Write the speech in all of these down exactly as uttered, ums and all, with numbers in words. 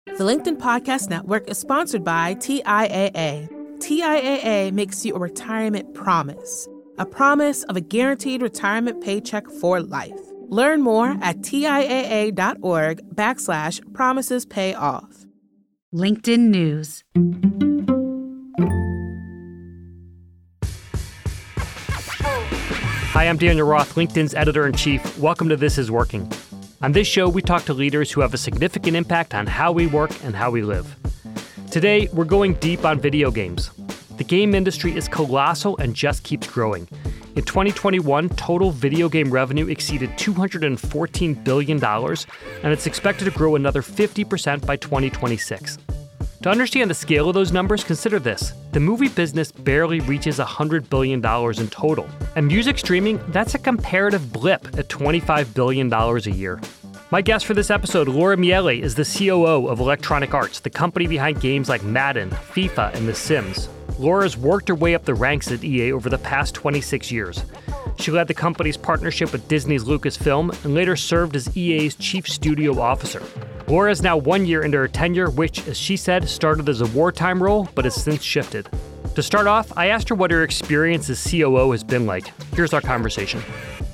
The LinkedIn Podcast Network is sponsored by T I A A. T I A A makes you a retirement promise, a promise of a guaranteed retirement paycheck for life. Learn more at TIAA.org backslash promises pay off. LinkedIn News. Hi, I'm Daniel Roth, LinkedIn's editor-in-chief. Welcome to This Is Working. On this show, we talk to leaders who have a significant impact on how we work and how we live. Today, we're going deep on video games. The game industry is colossal and just keeps growing. In twenty twenty-one, total video game revenue exceeded two hundred fourteen billion dollars, and it's expected to grow another fifty percent by twenty twenty-six. To understand the scale of those numbers, consider this. The movie business barely reaches one hundred billion dollars in total. And music streaming, that's a comparative blip at twenty-five billion dollars a year. My guest for this episode, Laura Miele, is the C O O of Electronic Arts, the company behind games like Madden, FIFA, and The Sims. Laura's worked her way up the ranks at E A over the past twenty-six years. She led the company's partnership with Disney's Lucasfilm and later served as E A's chief studio officer. Laura is now one year into her tenure, which, as she said, started as a wartime role, but has since shifted. To start off, I asked her what her experience as C O O has been like. Here's our conversation.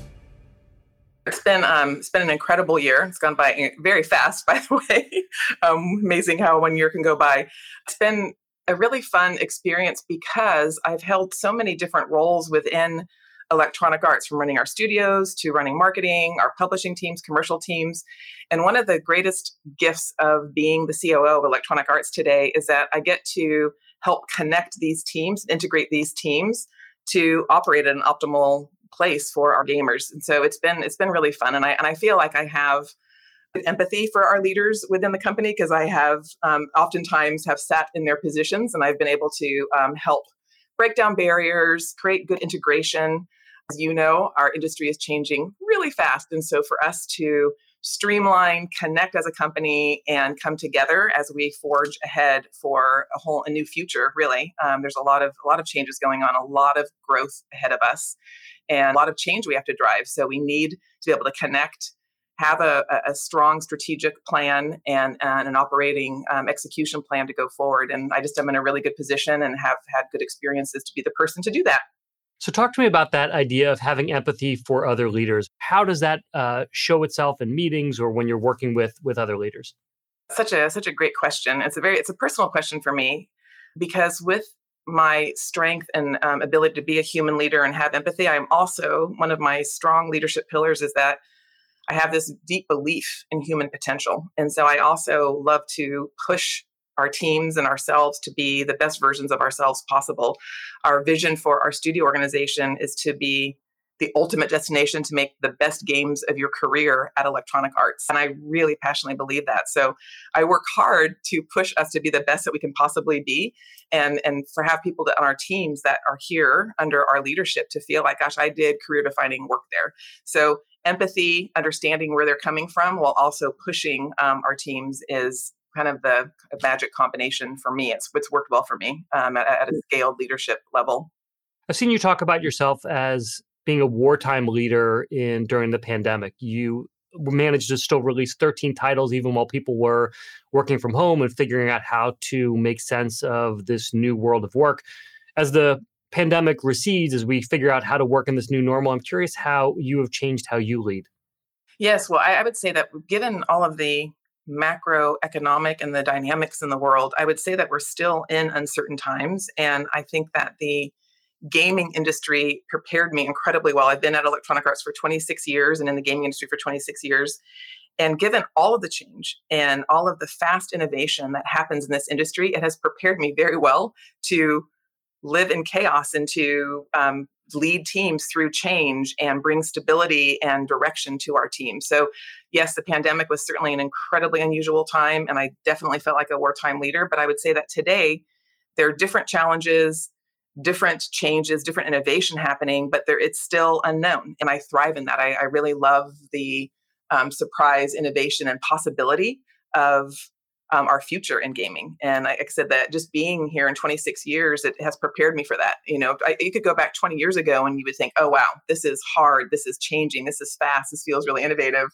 It's been um, it's been an incredible year. It's gone by very fast, by the way. um, amazing how one year can go by. It's been a really fun experience because I've held so many different roles within Electronic Arts, from running our studios to running marketing, our publishing teams, commercial teams. And one of the greatest gifts of being the C O O of Electronic Arts today is that I get to help connect these teams, integrate these teams to operate at an optimal place for our gamers. And so it's been it's been really fun. And I and I feel like I have empathy for our leaders within the company because I have um, oftentimes have sat in their positions and I've been able to um, help break down barriers, create good integration. As you know, our industry is changing really fast. And so for us to streamline, connect as a company, and come together as we forge ahead for a whole a new future, really. Um, there's a lot of a lot of changes going on, a lot of growth ahead of us, and a lot of change we have to drive. So we need to be able to connect, have a, a strong strategic plan and, and an operating um, execution plan to go forward. And I just am in a really good position and have had good experiences to be the person to do that. So talk to me about that idea of having empathy for other leaders. How does that uh, show itself in meetings or when you're working with with other leaders? Such a such a great question. It's a very it's a personal question for me because with my strength and um, ability to be a human leader and have empathy, I'm also one of my strong leadership pillars is that I have this deep belief in human potential. And so I also love to push our teams and ourselves to be the best versions of ourselves possible. Our vision for our studio organization is to be the ultimate destination to make the best games of your career at Electronic Arts. And I really passionately believe that. So I work hard to push us to be the best that we can possibly be and, and for have people that, on our teams that are here under our leadership to feel like, gosh, I did career defining work there. So empathy, understanding where they're coming from while also pushing um, our teams is kind of the magic combination for me. It's it's worked well for me um, at, at a scaled leadership level. I've seen you talk about yourself as being a wartime leader in during the pandemic. You managed to still release thirteen titles even while people were working from home and figuring out how to make sense of this new world of work. As the pandemic recedes, as we figure out how to work in this new normal, I'm curious how you have changed how you lead. Yes, well, I, I would say that given all of the macroeconomic and the dynamics in the world, I would say that we're still in uncertain times. And I think that the gaming industry prepared me incredibly well. I've been at Electronic Arts for twenty-six years and in the gaming industry for twenty-six years. And given all of the change and all of the fast innovation that happens in this industry, it has prepared me very well to live in chaos and to um, lead teams through change and bring stability and direction to our team. So yes, the pandemic was certainly an incredibly unusual time, and I definitely felt like a wartime leader. But I would say that today there are different challenges, different changes, different innovation happening, but there it's still unknown. And I thrive in that. I, I really love the um, surprise, innovation, and possibility of Um, our future in gaming. And like I said, that just being here in twenty-six years, it has prepared me for that. You know, I, you could go back twenty years ago and you would think, oh, wow, this is hard. This is changing. This is fast. This feels really innovative.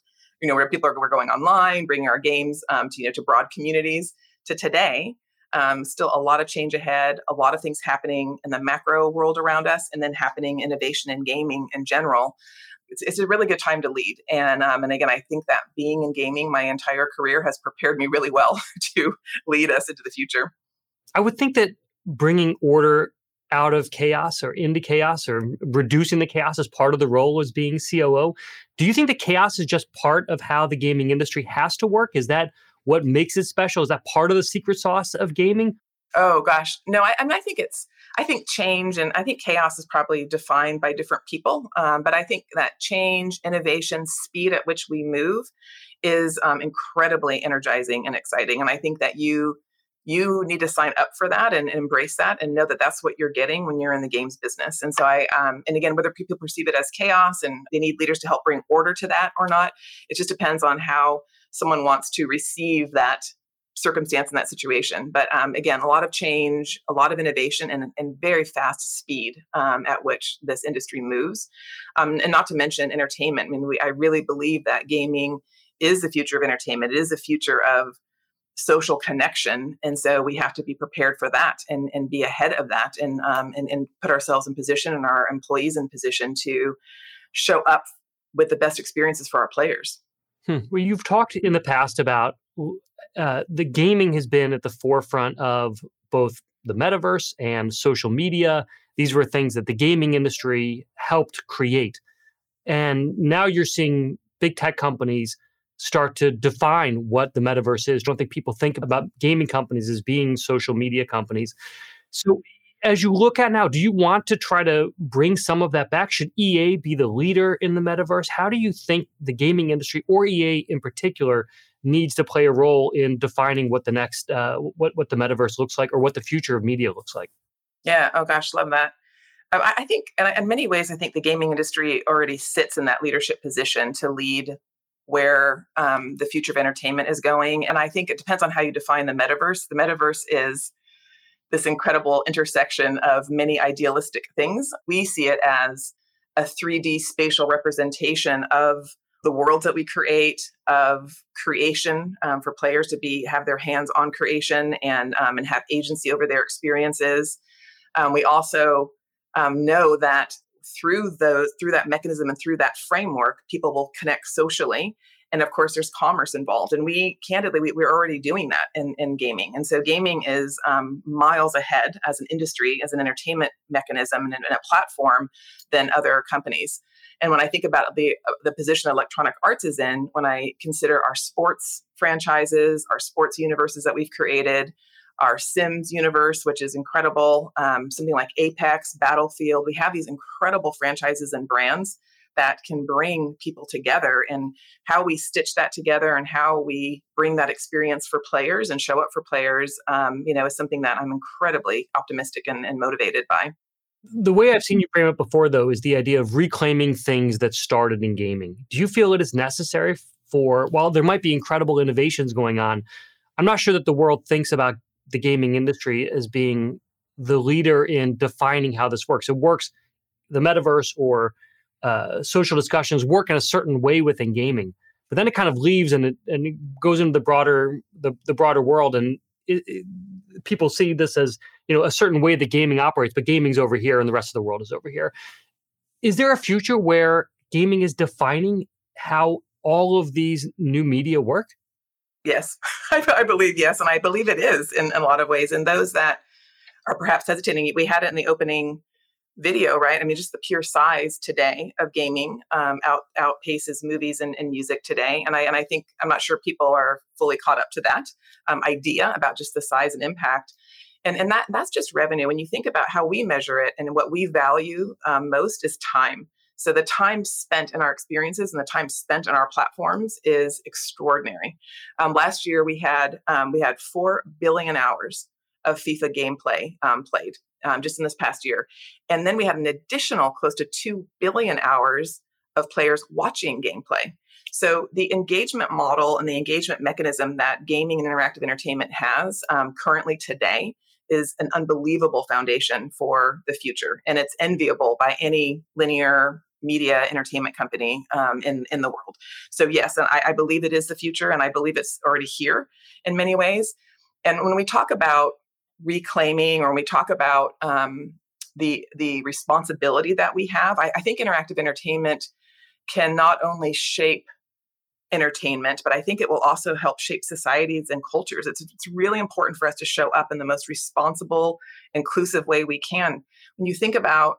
you know, where people are we're going online, bringing our games um, to, you know, to broad communities, to today. Um, still a lot of change ahead, a lot of things happening in the macro world around us, and then happening innovation in gaming in general. It's, it's a really good time to lead. And um, and again, I think that being in gaming my entire career has prepared me really well to lead us into the future. I would think that bringing order out of chaos or into chaos or reducing the chaos is part of the role as being C O O. Do you think that chaos is just part of how the gaming industry has to work? Is that what makes it special? Is that part of the secret sauce of gaming? Oh gosh, no. I, I mean, I think it's. I think change and I think chaos is probably defined by different people. Um, but I think that change, innovation, speed at which we move, is um, incredibly energizing and exciting. And I think that you you need to sign up for that and, and embrace that and know that that's what you're getting when you're in the games business. And so I, um, and again, whether people perceive it as chaos and they need leaders to help bring order to that or not, it just depends on how someone wants to receive that circumstance in that situation. But um, again, a lot of change, a lot of innovation, and, and very fast speed um, at which this industry moves. Um, and not to mention entertainment. I mean, we, I really believe that gaming is the future of entertainment. It is the future of social connection. And so we have to be prepared for that and, and be ahead of that and, um, and, and put ourselves in position and our employees in position to show up with the best experiences for our players. Hmm. Well, you've talked in the past about uh, the gaming has been at the forefront of both the metaverse and social media. These were things that the gaming industry helped create. And now you're seeing big tech companies start to define what the metaverse is. Don't think people think about gaming companies as being social media companies. So as you look at now, do you want to try to bring some of that back? Should E A be the leader in the metaverse? How do you think the gaming industry, or E A in particular, needs to play a role in defining what the next, uh, what, what the metaverse looks like or what the future of media looks like? Yeah. Oh gosh, love that. I, I think, and in many ways, I think the gaming industry already sits in that leadership position to lead where um, the future of entertainment is going. And I think it depends on how you define the metaverse. The metaverse is this incredible intersection of many idealistic things. We see it as a three D spatial representation of the worlds that we create, of creation um, for players to be have their hands on creation and um, and have agency over their experiences. Um, we also um, know that through those through that mechanism and through that framework, people will connect socially. And of course, there's commerce involved. And we, candidly, we, we're already doing that in, in gaming. And so gaming is um, miles ahead as an industry, as an entertainment mechanism and, and a platform than other companies. And when I think about the the position Electronic Arts is in, when I consider our sports franchises, our sports universes that we've created, our Sims universe, which is incredible, um, something like Apex, Battlefield, we have these incredible franchises and brands that can bring people together, and how we stitch that together and how we bring that experience for players and show up for players, um, you know, is something that I'm incredibly optimistic and, and motivated by. The way I've seen you frame it before, though, is the idea of reclaiming things that started in gaming. Do you feel it is necessary for, while there might be incredible innovations going on, I'm not sure that the world thinks about the gaming industry as being the leader in defining how this works. It works, the metaverse or uh, social discussions work in a certain way within gaming, but then it kind of leaves and it, and it goes into the broader the, the broader world, and it, it, people see this as, you know, a certain way that gaming operates, but gaming's over here and the rest of the world is over here. Is there a future where gaming is defining how all of these new media work? Yes, I, I believe yes. And I believe it is in, in a lot of ways. And those that are perhaps hesitating, we had it in the opening video, right? I mean, just the pure size today of gaming um, out outpaces movies and, and music today. And I and I think, I'm not sure people are fully caught up to that um, idea about just the size and impact. And, and that that's just revenue. When you think about how we measure it and what we value um, most is time. So the time spent in our experiences and the time spent on our platforms is extraordinary. Um, last year we had um, we had four billion hours of FIFA gameplay um, played um, just in this past year, and then we had an additional close to two billion hours of players watching gameplay. So the engagement model and the engagement mechanism that gaming and interactive entertainment has um, currently today is an unbelievable foundation for the future. And it's enviable by any linear media entertainment company um, in, in the world. So yes, and I, I believe it is the future, and I believe it's already here in many ways. And when we talk about reclaiming, or when we talk about um, the the responsibility that we have, I, I think interactive entertainment can not only shape entertainment, but I think it will also help shape societies and cultures. It's, it's really important for us to show up in the most responsible, inclusive way we can. When you think about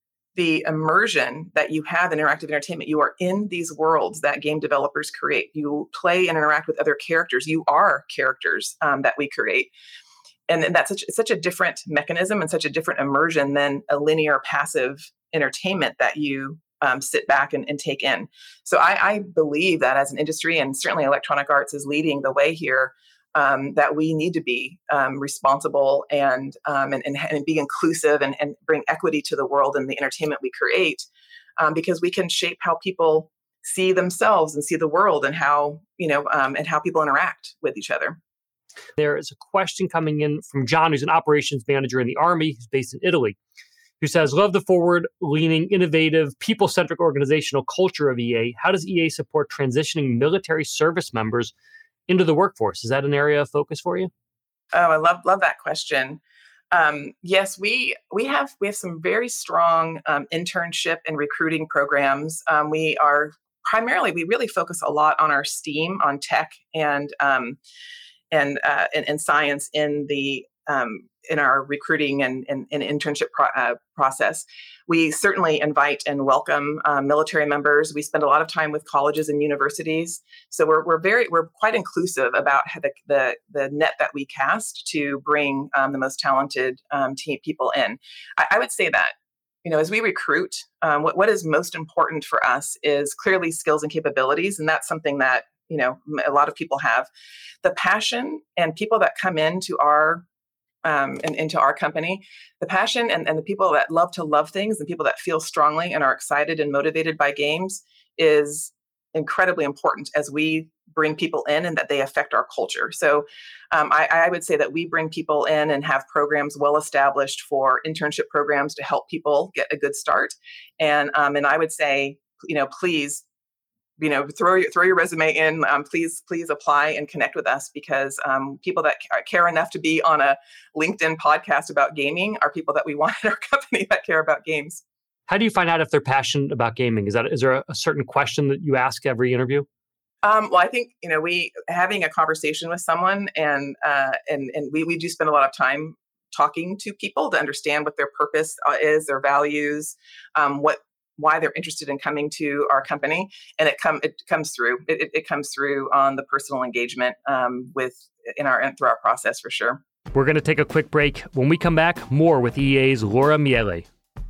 the immersion that you have in interactive entertainment, you are in these worlds that game developers create. You play and interact with other characters. You are characters um, that we create. And that's such, it's such a different mechanism and such a different immersion than a linear passive entertainment that you Um, sit back and, and take in. So I, I believe that as an industry, and certainly Electronic Arts is leading the way here, um, that we need to be um, responsible and, um, and, and and be inclusive and, and bring equity to the world and the entertainment we create, um, because we can shape how people see themselves and see the world, and how you know um, and how people interact with each other. There is a question coming in from John, who's an operations manager in the Army, who's based in Italy, who says, love the forward-leaning, innovative, people-centric organizational culture of E A. How does E A support transitioning military service members into the workforce? Is that an area of focus for you? Oh, I love love that question. Um, yes, we we have we have some very strong um, internship and recruiting programs. Um, we are primarily we really focus a lot on our STEAM, on tech and um, and, uh, and and science in the um, in our recruiting and, and, and internship pro- uh, process. We certainly invite and welcome um, military members. We spend a lot of time with colleges and universities. So we're we're very we're quite inclusive about the the, the net that we cast to bring um, the most talented um, team people in. I, I would say that, you know, as we recruit, um, what, what is most important for us is clearly skills and capabilities, and that's something that you know a lot of people have. The passion and people that come into our Um, and into our company, the passion and, and the people that love to love things, and people that feel strongly and are excited and motivated by games is incredibly important as we bring people in and that they affect our culture. So um, I, I would say that we bring people in and have programs well established for internship programs to help people get a good start. And um, and I would say, you know, please, you know, throw your, throw your resume in, um, please, please apply and connect with us, because um, people that care enough to be on a LinkedIn podcast about gaming are people that we want in our company that care about games. How do you find out if they're passionate about gaming? Is that, is there a, a certain question that you ask every interview? Um, well, I think, you know, we having a conversation with someone and, uh, and, and we, we do spend a lot of time talking to people to understand what their purpose is, their values, um, what, why they're interested in coming to our company, and it come it comes through. It, it comes through on the personal engagement um, with in our through our process for sure. We're going to take a quick break. When we come back, more with E A's Laura Miele.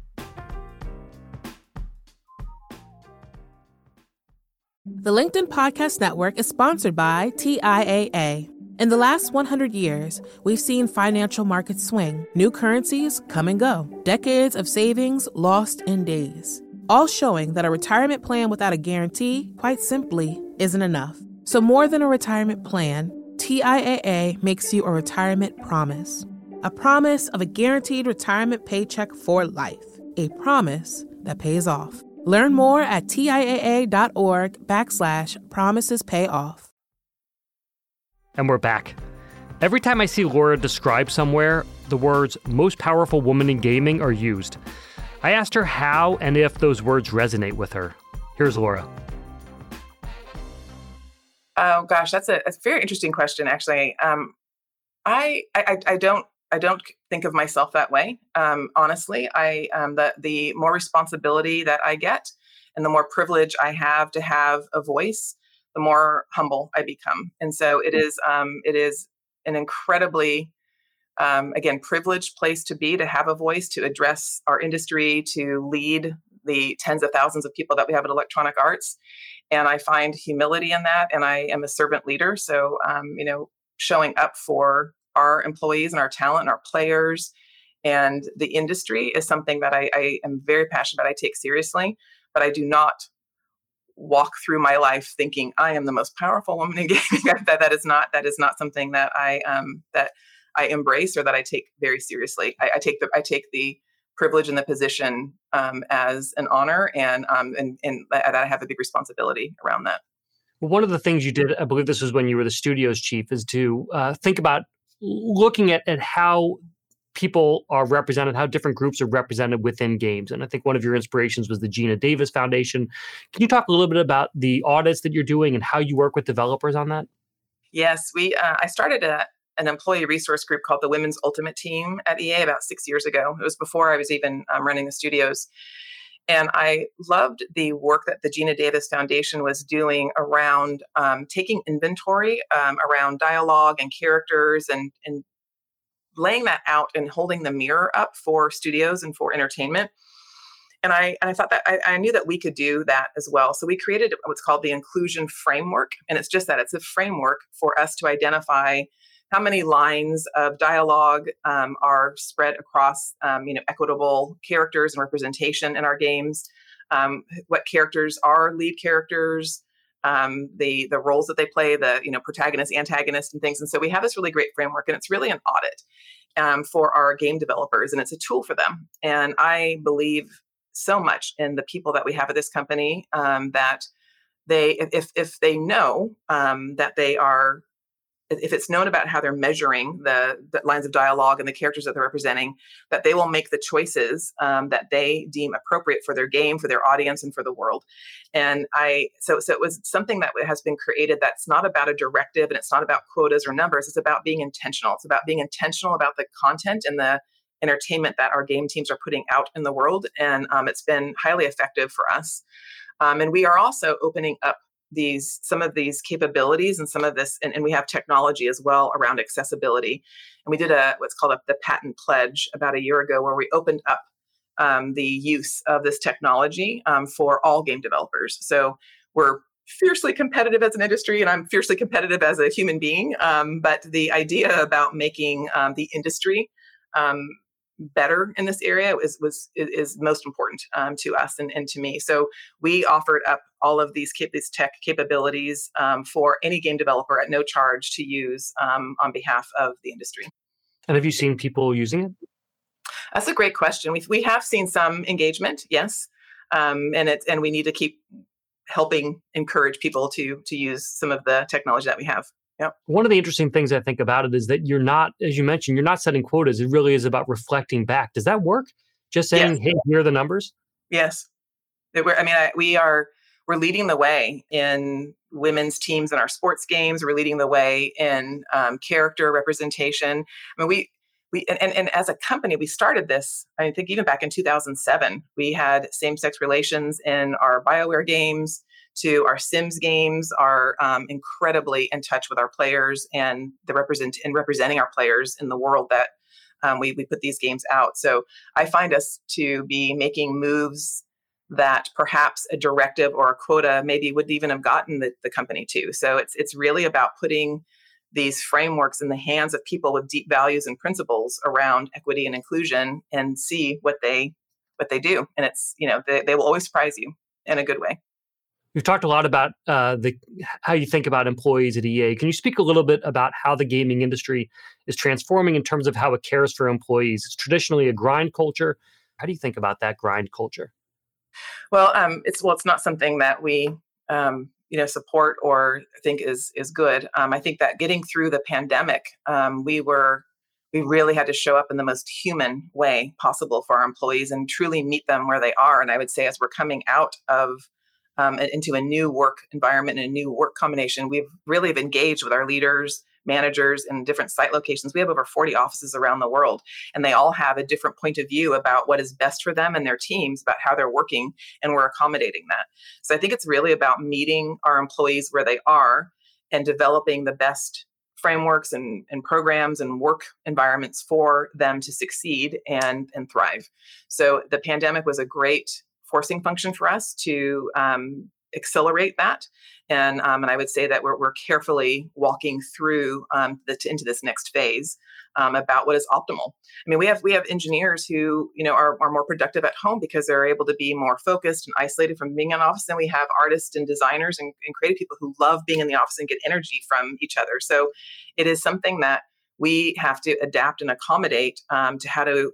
The LinkedIn Podcast Network is sponsored by T I A A. In the last one hundred years, we've seen financial markets swing, new currencies come and go, decades of savings lost in days, all showing that a retirement plan without a guarantee, quite simply, isn't enough. So more than a retirement plan, T I A A makes you a retirement promise. A promise of a guaranteed retirement paycheck for life. A promise that pays off. Learn more at TIAA.org backslash promises pay off. And we're back. Every time I see Laura describe somewhere, the words most powerful woman in gaming are used. I asked her how and if those words resonate with her. Here's Laura. Oh gosh, that's a, a very interesting question, actually. Um, I, I I don't I don't think of myself that way. Um, honestly, I um, the the more responsibility that I get, and the more privilege I have to have a voice, the more humble I become. And so it is um, it is an incredibly um, again privileged place to be, to have a voice, to address our industry, to lead the tens of thousands of people that we have at Electronic Arts. And I find humility in that. And I am a servant leader. So, um, you know, showing up for our employees and our talent and our players and the industry is something that I, I am very passionate about. I take seriously, but I do not walk through my life thinking I am the most powerful woman in gaming. that that is not that is not something that I um that I embrace or that I take very seriously. I, I take the I take the privilege and the position um, as an honor, and, um, and and that I have a big responsibility around that. Well, one of the things you did, I believe this was when you were the studio's chief, is to uh, think about looking at, at how people are represented, how different groups are represented within games. And I think one of your inspirations was the Gina Davis Foundation. Can you talk a little bit about the audits that you're doing and how you work with developers on that? Yes, we. Uh, I started a, an employee resource group called the Women's Ultimate Team at E A about six years ago. It was before I was even um, running the studios. And I loved the work that the Gina Davis Foundation was doing around um, taking inventory um, around dialogue and characters and, and laying that out and holding the mirror up for studios and for entertainment. And I and I thought that I, I knew that we could do that as well. So we created what's called the Inclusion Framework. And it's just that it's a framework for us to identify how many lines of dialogue um, are spread across um, you know, equitable characters and representation in our games, um, what characters are lead characters, um, the the roles that they play, the you know protagonist, antagonist, and things. And so we have this really great framework, and it's really an audit um, for our game developers, and it's a tool for them. And I believe so much in the people that we have at this company um, that they, if if they know um, that they are, if it's known about how they're measuring the, the lines of dialogue and the characters that they're representing, that they will make the choices um, that they deem appropriate for their game, for their audience, and for the world. And I, so, so it was something that has been created that's not about a directive, and it's not about quotas or numbers. It's about being intentional. It's about being intentional about the content and the entertainment that our game teams are putting out in the world. And um, it's been highly effective for us. Um, and we are also opening up these some of these capabilities and some of this, and, and we have technology as well around accessibility. And we did a what's called a, the patent pledge about a year ago, where we opened up um, the use of this technology um, for all game developers. So we're fiercely competitive as an industry, and I'm fiercely competitive as a human being. Um, but the idea about making um, the industry um, better in this area is was is most important um, to us and, and to me. So we offered up all of these cap- these tech capabilities um, for any game developer at no charge to use um, on behalf of the industry. And have you seen people using it? That's a great question. We we have seen some engagement, yes, um, and it's and we need to keep helping encourage people to to use some of the technology that we have. Yep. One of the interesting things I think about it is that you're not, as you mentioned, you're not setting quotas. It really is about reflecting back. Does that work? Just saying, yes. Hey, here are the numbers? Yes. We're, I mean, I, we are, we're leading the way in women's teams in our sports games. We're leading the way in um, character representation. I mean, we, we and, and, and as a company, we started this, I think even back in two thousand seven, we had same-sex relations in our BioWare games, to our Sims games, are um, incredibly in touch with our players and the represent and representing our players in the world that um, we, we put these games out. So I find us to be making moves that perhaps a directive or a quota maybe wouldn't even have gotten the, the company to. So it's it's really about putting these frameworks in the hands of people with deep values and principles around equity and inclusion, and see what they what they do. And it's, you know, they, they will always surprise you in a good way. We've talked a lot about uh, the how you think about employees at E A. Can you speak a little bit about how the gaming industry is transforming in terms of how it cares for employees? It's traditionally a grind culture. How do you think about that grind culture? Well, um, it's well, it's not something that we um, you know support or think is is good. Um, I think that getting through the pandemic, um, we were we really had to show up in the most human way possible for our employees and truly meet them where they are. And I would say, as we're coming out of Um, into a new work environment and a new work combination, we've really have engaged with our leaders, managers in different site locations. We have over forty offices around the world, and they all have a different point of view about what is best for them and their teams, about how they're working, and we're accommodating that. So I think it's really about meeting our employees where they are and developing the best frameworks and, and programs and work environments for them to succeed and, and thrive. So the pandemic was a great forcing function for us to um, accelerate that. And um, and I would say that we're, we're carefully walking through um, the, into this next phase um, about what is optimal. I mean, we have we have engineers who, you know, are, are more productive at home because they're able to be more focused and isolated from being in office. And we have artists and designers and, and creative people who love being in the office and get energy from each other. So it is something that we have to adapt and accommodate um, to how to help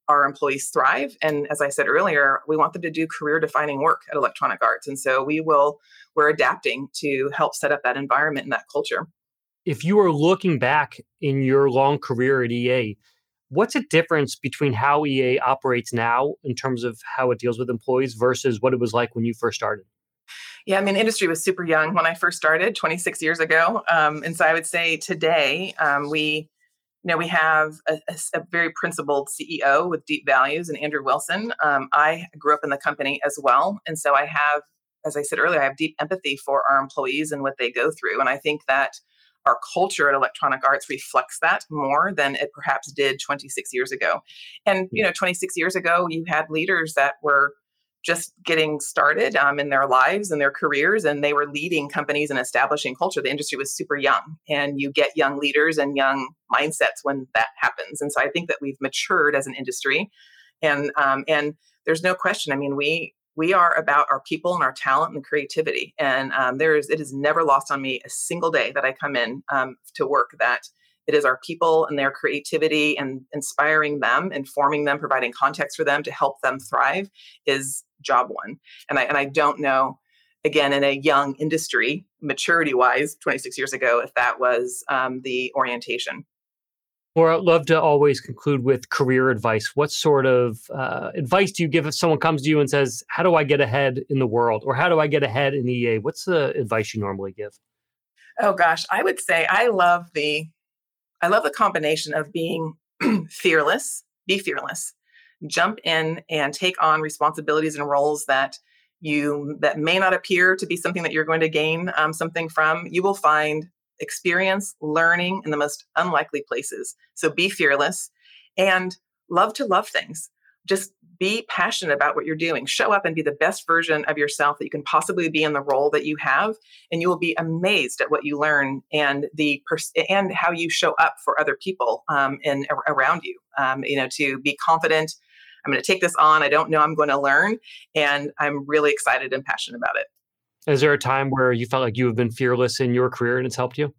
our employees thrive. And as I said earlier, we want them to do career defining work at Electronic Arts. And so we will, we're adapting to help set up that environment and that culture. If you are looking back in your long career at E A, what's the difference between how E A operates now in terms of how it deals with employees versus what it was like when you first started? Yeah, I mean, industry was super young when I first started twenty-six years ago. Um, and so I would say today, um, we You know, we have a, a, a very principled C E O with deep values in Andrew Wilson. Um, I grew up in the company as well. And so I have, as I said earlier, I have deep empathy for our employees and what they go through. And I think that our culture at Electronic Arts reflects that more than it perhaps did twenty-six years ago. And, you know, twenty-six years ago, you had leaders that were just getting started um, in their lives and their careers, and they were leading companies and establishing culture. The industry was super young, and you get young leaders and young mindsets when that happens. And so I think that we've matured as an industry, and um, and there's no question. I mean, we we are about our people and our talent and creativity, and um, there is it is never lost on me a single day that I come in um, to work that it is our people and their creativity and inspiring them, informing them, providing context for them to help them thrive is job one. And I and I don't know, again, in a young industry, maturity-wise, twenty-six years ago, if that was um, the orientation. Or I'd love to always conclude with career advice. What sort of uh, advice do you give if someone comes to you and says, how do I get ahead in the world? Or how do I get ahead in E A? What's the advice you normally give? Oh, gosh, I would say I love the I love the combination of being fearless, be fearless, jump in and take on responsibilities and roles that you that may not appear to be something that you're going to gain um, something from. You will find experience, learning in the most unlikely places. So be fearless and love to love things. Just be passionate about what you're doing. Show up and be the best version of yourself that you can possibly be in the role that you have, and you will be amazed at what you learn and the pers- and how you show up for other people um, and around you. Um, you know, to be confident. I'm going to take this on. I don't know. I'm going to learn, and I'm really excited and passionate about it. Is there a time where you felt like you have been fearless in your career and it's helped you?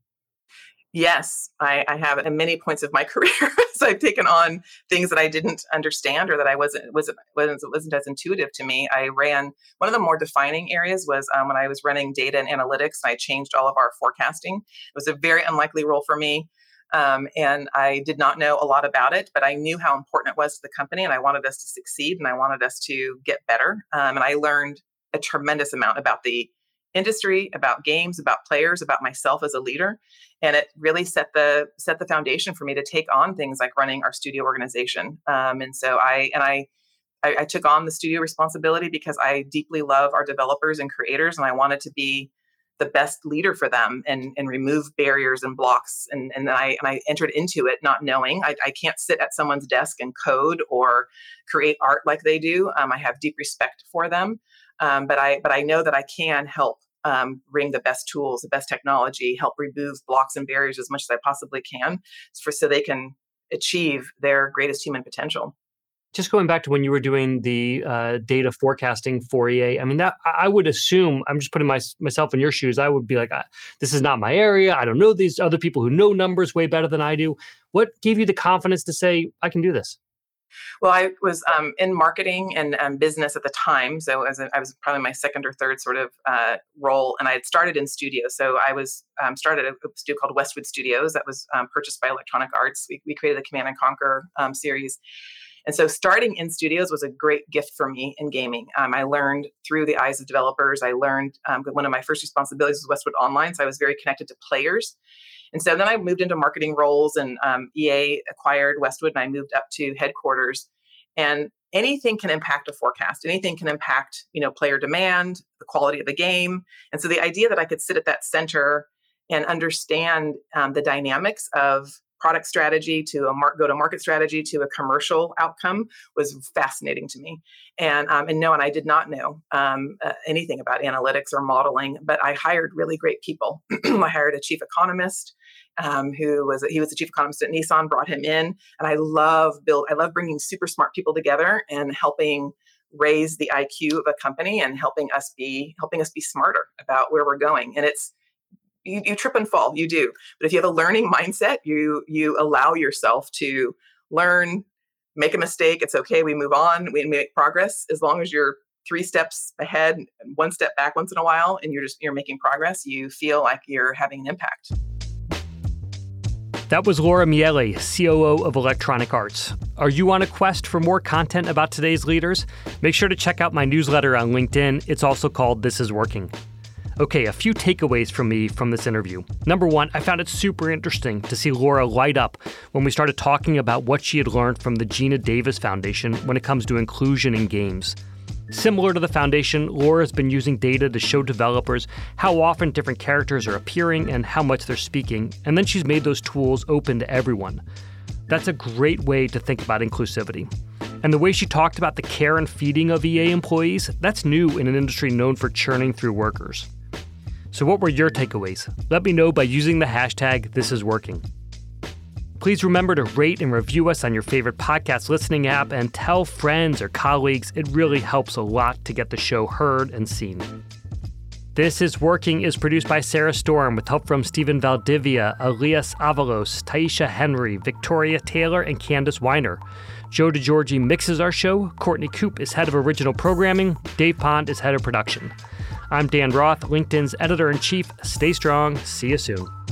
Yes, I, I have at many points of my career. So I've taken on things that I didn't understand or that I wasn't wasn't wasn't, wasn't as intuitive to me. I ran one of the more defining areas was um, when I was running data and analytics. And I changed all of our forecasting. It was a very unlikely role for me, um, and I did not know a lot about it. But I knew how important it was to the company, and I wanted us to succeed, and I wanted us to get better. Um, and I learned a tremendous amount about the industry, about games, about players, about myself as a leader. And it really set the set the foundation for me to take on things like running our studio organization. Um, and so I and I, I I took on the studio responsibility because I deeply love our developers and creators, and I wanted to be the best leader for them and and remove barriers and blocks. And and I and I entered into it not knowing. I, I can't sit at someone's desk and code or create art like they do. Um, I have deep respect for them, um, but I but I know that I can help Um, bring the best tools, the best technology, help remove blocks and barriers as much as I possibly can for so they can achieve their greatest human potential. Just going back to when you were doing the uh, data forecasting for E A, I mean, that I would assume, I'm just putting my, myself in your shoes, I would be like, ah, this is not my area. I don't know these other people who know numbers way better than I do. What gave you the confidence to say, I can do this? Well, I was um, in marketing and um, business at the time. So as a, I was probably my second or third sort of uh, role, and I had started in studio. So I was um, started a, a studio called Westwood Studios that was um, purchased by Electronic Arts. We, we created the Command and Conquer um, series. And so starting in studios was a great gift for me in gaming. Um, I learned through the eyes of developers. I learned um, one of my first responsibilities was Westwood Online. So I was very connected to players. And so then I moved into marketing roles, and um, E A acquired Westwood, and I moved up to headquarters. And anything can impact a forecast. Anything can impact, you know, player demand, the quality of the game. And so the idea that I could sit at that center and understand um, the dynamics of product strategy to a mar- go-to-market strategy to a commercial outcome was fascinating to me. And um, and no, and I did not know um, uh, anything about analytics or modeling, but I hired really great people. I hired a chief economist um, who was he was the chief economist at Nissan. Brought him in, and I love build. I love bringing super smart people together and helping raise the I Q of a company and helping us be helping us be smarter about where we're going. And it's You, you trip and fall, you do. But if you have a learning mindset, you you allow yourself to learn, make a mistake. It's okay. We move on. We make progress. As long as you're three steps ahead, one step back once in a while, and you're just, you're making progress, you feel like you're having an impact. That was Laura Miele, C O O of Electronic Arts. Are you on a quest for more content about today's leaders? Make sure to check out my newsletter on LinkedIn. It's also called This Is Working. Okay, a few takeaways from me from this interview. Number one, I found it super interesting to see Laura light up when we started talking about what she had learned from the Gina Davis Foundation when it comes to inclusion in games. Similar to the foundation, Laura's been using data to show developers how often different characters are appearing and how much they're speaking, and then she's made those tools open to everyone. That's a great way to think about inclusivity. And the way she talked about the care and feeding of E A employees, that's new in an industry known for churning through workers. So what were your takeaways? Let me know by using the hashtag ThisIsWorking. Please remember to rate and review us on your favorite podcast listening app and tell friends or colleagues. It really helps a lot to get the show heard and seen. This Is Working is produced by Sarah Storm with help from Stephen Valdivia, Elias Avalos, Taisha Henry, Victoria Taylor, and Candace Weiner. Joe DeGiorgi mixes our show. Courtney Coop is head of original programming. Dave Pond is head of production. I'm Dan Roth, LinkedIn's editor-in-chief. Stay strong. See you soon.